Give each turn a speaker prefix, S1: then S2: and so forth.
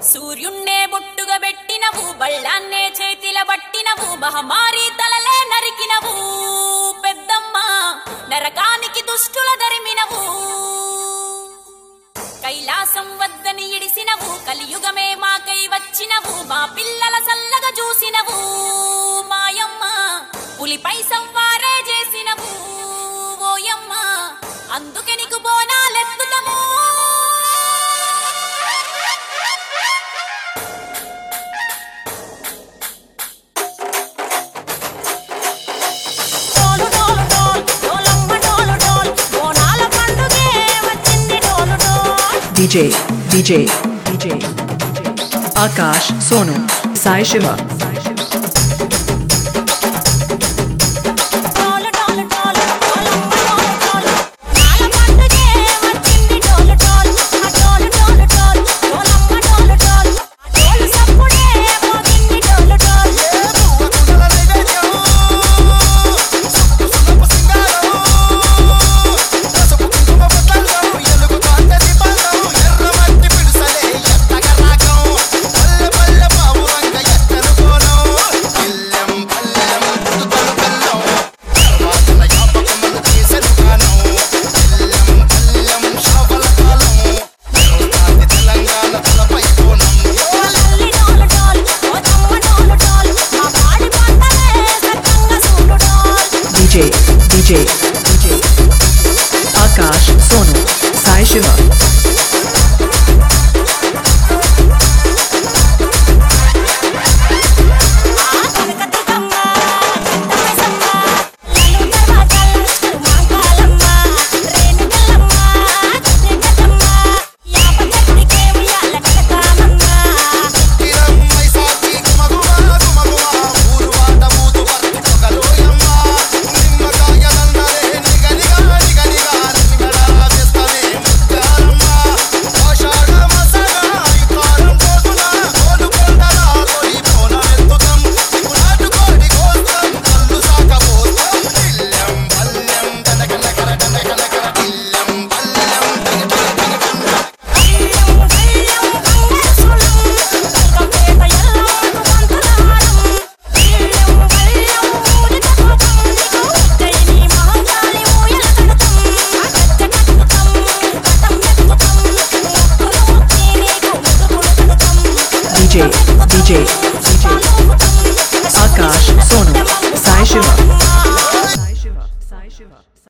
S1: సూర్యున్నే బొట్టుగా పెట్టినవు, బళ్ళాన్నే చేతిల పట్టినవు, మహమారి తలలే నరికినవు పెద్దమ్మ, నరకానికి దుష్టుల దరిమినవు. కైలాసం వద్దని ఇడిసినవు, కలియుగమే మాకై వచ్చినవు, మా పిల్లల సల్లగా చూసినవు మాయమ్మ, పులిపై సంవారే చేసినవు ఓయమ్మ, అందుకే నీకు బోనాలెత్తుతము.
S2: DJ Akash Sonu Sai Shiva DJ Akash Sonu Sai Shiva DJ Akash Sonu Sai Shiva